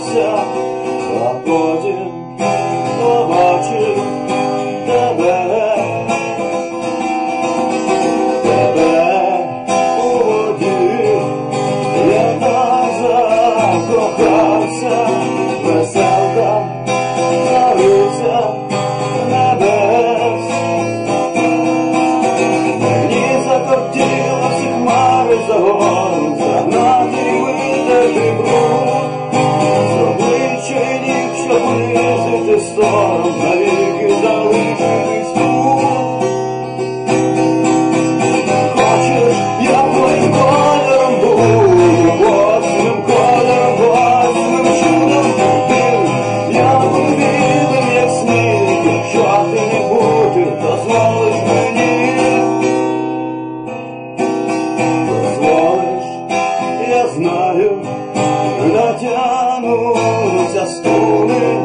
закохався, а потім побачив тебе у воді. Я так закохався, веселка цариця небес. Мені закортіло всі хмари за гору загнати й витерти бруд з обличчя й ніг, щоб унизити сором, навіки залишитись тут. Хочеш, я твоїм кольором буду, восьмим кольором, восьмим чудом див. Я буду білим, як сніг, якщо ти не бути, дозволиш мені. Дозволиш, я знаю, натягнуться струни